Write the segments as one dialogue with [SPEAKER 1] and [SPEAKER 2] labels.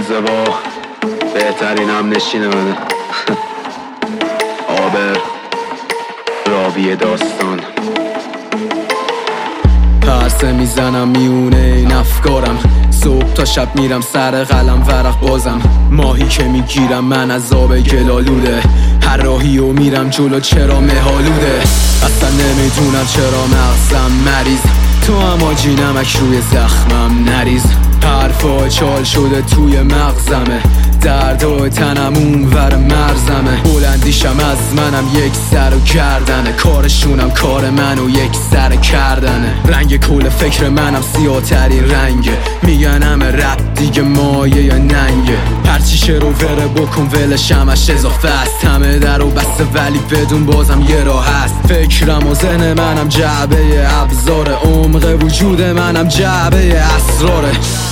[SPEAKER 1] انزوا بهترین هم نشین منه. آبر راوی داستان. پرسه میزنم میونه این افکارم، صبح تا شب میرم سر قلم ورق بازم. ماهی که میگیرم من از آب گلالوده، هر راهی و میرم جلو چرا مهالوده. اصلا نمیدونم چرا مغزم مریض، تو هم آجی نمک روی زخمم نریز. حرفا چال شده توی مغزمه، دردای تنم اونور مرزمه. بلندیشم از منم یک سر و گردنه، کارشونم کار منو یک سر کردنه. رنگ کل فکر منم سیاه ترین رنگه، میگن همه رپ دیگه مایه یا ننگه. هرچی رو وره بکن ولش همش اضافه است، همه در و بسته ولی بدون بازم یه راه هست. فکرم و ذهن منم جعبه ابزاره، عمق وجود منم جعبه اسراره.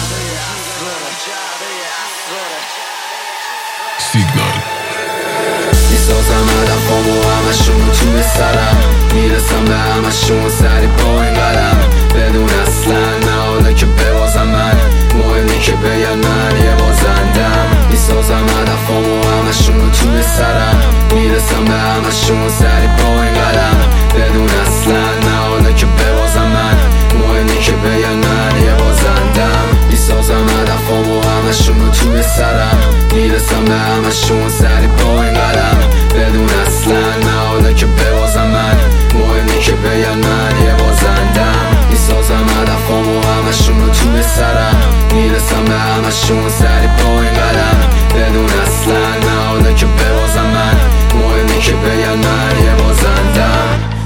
[SPEAKER 2] سیگنال
[SPEAKER 1] میسازم هدفامو همشون توی سرم، میرسم به همشون سری با این قدم. بدون اصلا نه حالا که ببازم من، مهمی که بگن من یه بازندم. میسازم هدفامو همشون توی سرم، میرسم به همشون سری با این قدم. بدون اصلا نه حالا که ببازم من، مهمی که بگن من یه بازندم. میسازم هدفامو همشون توی سرم، میرسم به همشون سری با این قدم. بدون اصلا نه حالا که ببازم من، مهمی که بگن من یه بازندم. میسازم هدفامو همشون توی سرم، میرسم به همشون سری با این قدم. بدون اصلا نه حالا که ببازم من، مهمی که بگن من یه بازندم.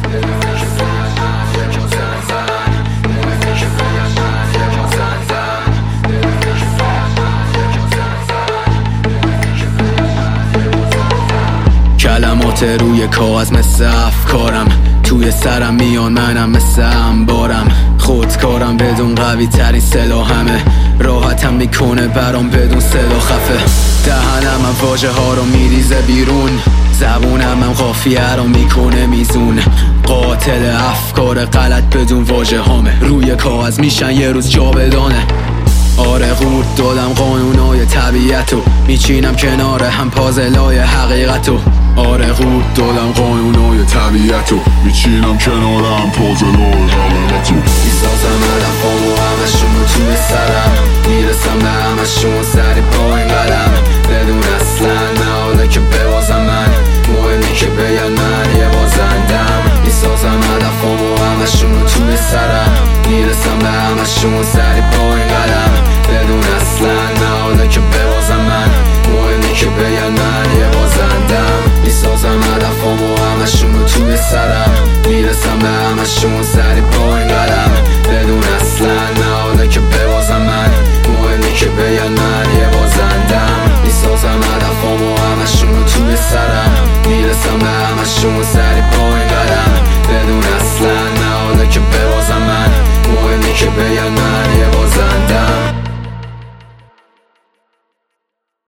[SPEAKER 1] کلمات روی کاغذ مثل افکارم، توی سرم میان منم مثل انبارم. خودکارم بدون قوی ترین سلاحمه، راحتم میکنه برام بدون صدا خفه. دهنم هم واژه ها رو میریزه بیرون، زبونم هم قافیه رو میکنه میزون. قاتل افکار غلط بدون واژه هامه، روی کاغذ میشن یه روز جاودانه. آره قورت دادم قانونای طبیعتو، میچینم کنار هم پازلای حقیقتو. آره قورت دادم قانونای طبیعتو، میچینم کنار هم پازلای حقیقتو. میسازم هدفامو همشون توی سرم، میرسم به همشون سری با این قدم. بدون اصلا نه حالا که ببازم من، مهمی که بگن من یه بازندم. میسازم هدفامو همشون توی سرم، میرسم به همشون سری با این قدم. بدون اصلا نه حالا که ببازم من، مهمی که بگن من یه بازندم. میسازم هدفامو همشون توی سرم، میرسم به همشون سری با این قدم. بدون اصلا نه